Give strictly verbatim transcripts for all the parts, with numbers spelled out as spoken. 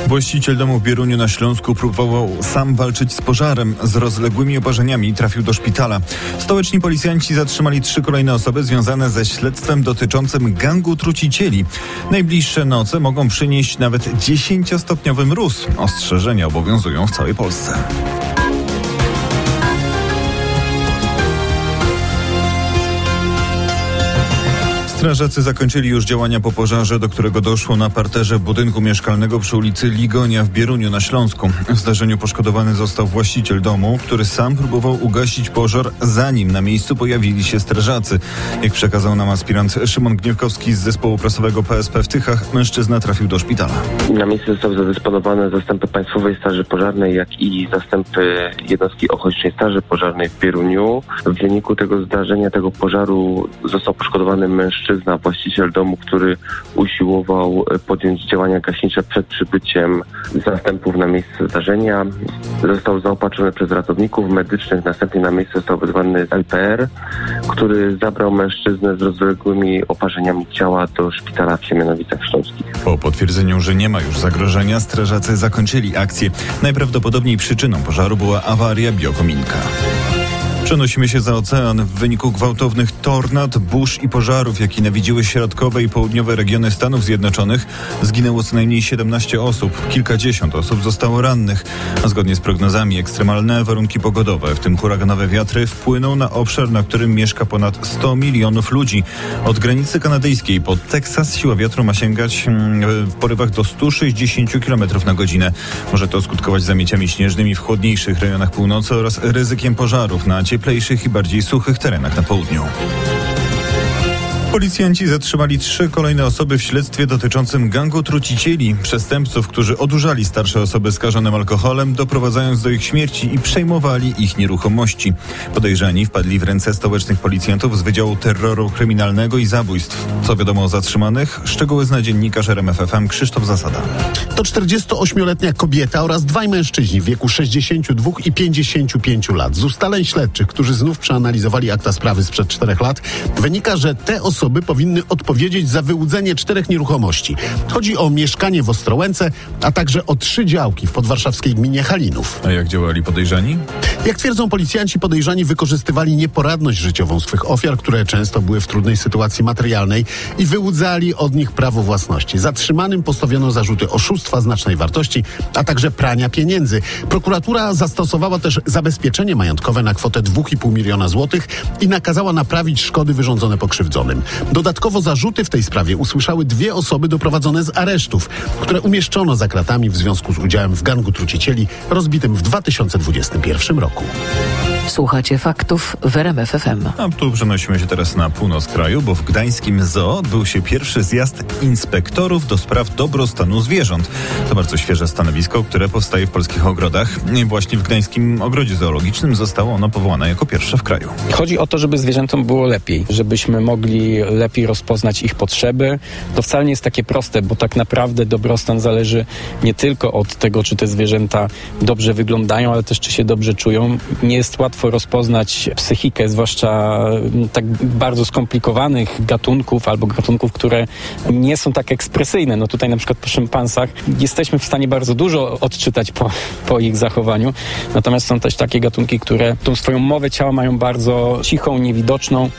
Właściciel domu w Bieruniu na Śląsku próbował sam walczyć z pożarem. Z rozległymi oparzeniami trafił do szpitala. Stołeczni policjanci zatrzymali trzy kolejne osoby związane ze śledztwem dotyczącym gangu trucicieli. Najbliższe noce mogą przynieść nawet dziesięciostopniowy mróz. Ostrzeżenia obowiązują w całej Polsce. Strażacy zakończyli już działania po pożarze, do którego doszło na parterze budynku mieszkalnego przy ulicy Ligonia w Bieruniu na Śląsku. W zdarzeniu poszkodowany został właściciel domu, który sam próbował ugasić pożar, zanim na miejscu pojawili się strażacy. Jak przekazał nam aspirant Szymon Gniewkowski z zespołu prasowego P S P w Tychach, mężczyzna trafił do szpitala. Na miejscu zostały zadysponowane zastępy Państwowej Straży Pożarnej, jak i zastępy jednostki Ochotniczej Straży Pożarnej w Bieruniu. W wyniku tego zdarzenia, tego pożaru został poszkodowany mężczyzna, właściciel domu, który usiłował podjąć działania gaśnicze przed przybyciem zastępów na miejsce zdarzenia. Został zaopatrzony przez ratowników medycznych, następnie na miejsce został wezwany L P R, który zabrał mężczyznę z rozległymi oparzeniami ciała do szpitala w Siemianowicach Śląskich. Po potwierdzeniu, że nie ma już zagrożenia, strażacy zakończyli akcję. Najprawdopodobniej przyczyną pożaru była awaria biokominka. Przenosimy się za ocean. W wyniku gwałtownych tornad, burz i pożarów, jakie nawiedziły środkowe i południowe regiony Stanów Zjednoczonych, zginęło co najmniej siedemnaście osób. Kilkadziesiąt osób zostało rannych. A zgodnie z prognozami ekstremalne warunki pogodowe, w tym huraganowe wiatry, wpłyną na obszar, na którym mieszka ponad sto milionów ludzi. Od granicy kanadyjskiej po Teksas siła wiatru ma sięgać w porywach do stu sześćdziesięciu kilometrów na godzinę. Może to skutkować zamieciami śnieżnymi w chłodniejszych rejonach północy oraz ryzykiem pożarów na cieplejszych i bardziej suchych terenach na południu. Policjanci zatrzymali trzy kolejne osoby w śledztwie dotyczącym gangu trucicieli, przestępców, którzy odurzali starsze osoby skażone alkoholem, doprowadzając do ich śmierci i przejmowali ich nieruchomości. Podejrzani wpadli w ręce stołecznych policjantów z Wydziału Terroru Kryminalnego i Zabójstw. Co wiadomo o zatrzymanych? Szczegóły zna dziennikarz R M F F M Krzysztof Zasada. To czterdziestoośmioletnia kobieta oraz dwaj mężczyźni w wieku sześćdziesięciu dwóch i pięćdziesięciu pięciu lat. Z ustaleń śledczych, którzy znów przeanalizowali akta sprawy sprzed czterech lat, wynika, że te osoby powinny odpowiedzieć za wyłudzenie czterech nieruchomości. Chodzi o mieszkanie w Ostrołęce, a także o trzy działki w podwarszawskiej gminie Halinów. A jak działali podejrzani? Jak twierdzą policjanci, podejrzani wykorzystywali nieporadność życiową swych ofiar, które często były w trudnej sytuacji materialnej, i wyłudzali od nich prawo własności. Zatrzymanym postawiono zarzuty oszustwa znacznej wartości, a także prania pieniędzy. Prokuratura zastosowała też zabezpieczenie majątkowe na kwotę dwa i pół miliona złotych i nakazała naprawić szkody wyrządzone pokrzywdzonym. Dodatkowo zarzuty w tej sprawie usłyszały dwie osoby doprowadzone z aresztów, które umieszczono za kratami w związku z udziałem w gangu trucicieli rozbitym w dwa tysiące dwudziestym pierwszym roku. Słuchacie faktów w R M F F M. A tu przenosimy się teraz na północ kraju, bo w gdańskim zoo odbył się pierwszy zjazd inspektorów do spraw dobrostanu zwierząt. To bardzo świeże stanowisko, które powstaje w polskich ogrodach. I właśnie w Gdańskim Ogrodzie Zoologicznym zostało ono powołane jako pierwsze w kraju. Chodzi o to, żeby zwierzętom było lepiej, żebyśmy mogli lepiej rozpoznać ich potrzeby. To wcale nie jest takie proste, bo tak naprawdę dobrostan zależy nie tylko od tego, czy te zwierzęta dobrze wyglądają, ale też czy się dobrze czują. Nie jest łatwo rozpoznać psychikę, zwłaszcza tak bardzo skomplikowanych gatunków albo gatunków, które nie są tak ekspresyjne. No tutaj na przykład po szympansach jesteśmy w stanie bardzo dużo odczytać po, po ich zachowaniu. Natomiast są też takie gatunki, które tą swoją mowę ciała mają bardzo cichą, niewidoczną.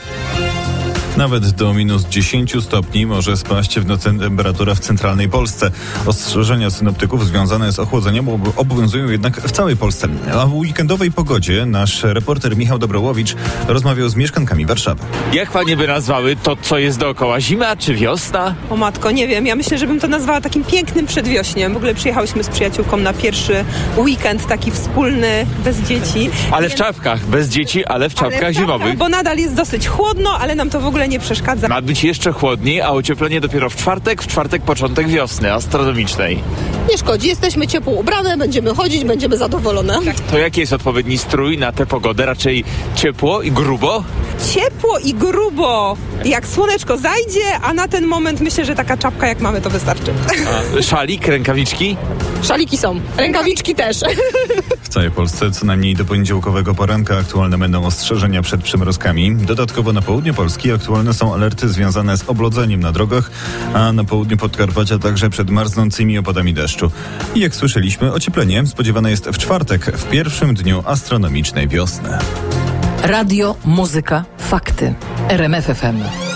Nawet do minus dziesięciu stopni może spaść w nocy temperatura w centralnej Polsce. Ostrzeżenia synoptyków związane z ochłodzeniem obowiązują jednak w całej Polsce. A w weekendowej pogodzie nasz reporter Michał Dobrołowicz rozmawiał z mieszkankami Warszawy. Jak panie by nazwały to, co jest dookoła? Zima czy wiosna? O matko, nie wiem. Ja myślę, że bym to nazwała takim pięknym przedwiośniem. W ogóle przyjechałyśmy z przyjaciółką na pierwszy weekend, taki wspólny, bez dzieci. Ale w czapkach, bez dzieci, ale w czapkach ale w zimowych. Czapkach, bo nadal jest dosyć chłodno, ale nam to w ogóle nie przeszkadza. Ma być jeszcze chłodniej, a ocieplenie dopiero w czwartek, w czwartek początek wiosny astronomicznej. Nie szkodzi, jesteśmy ciepło ubrane, będziemy chodzić, będziemy zadowolone. To jaki jest odpowiedni strój na tę pogodę? Raczej ciepło i grubo? Ciepło i grubo, jak słoneczko zajdzie, a na ten moment myślę, że taka czapka jak mamy to wystarczy. A szalik, rękawiczki? Szaliki są, rękawiczki też. W całej Polsce co najmniej do poniedziałkowego poranka aktualne będą ostrzeżenia przed przymrozkami. Dodatkowo na południu Polski aktualne są alerty związane z oblodzeniem na drogach, a na południu Podkarpacia także przed marznącymi opadami deszczu. I jak słyszeliśmy, ocieplenie spodziewane jest w czwartek, w pierwszym dniu astronomicznej wiosny. Radio, muzyka, fakty. R M F F M.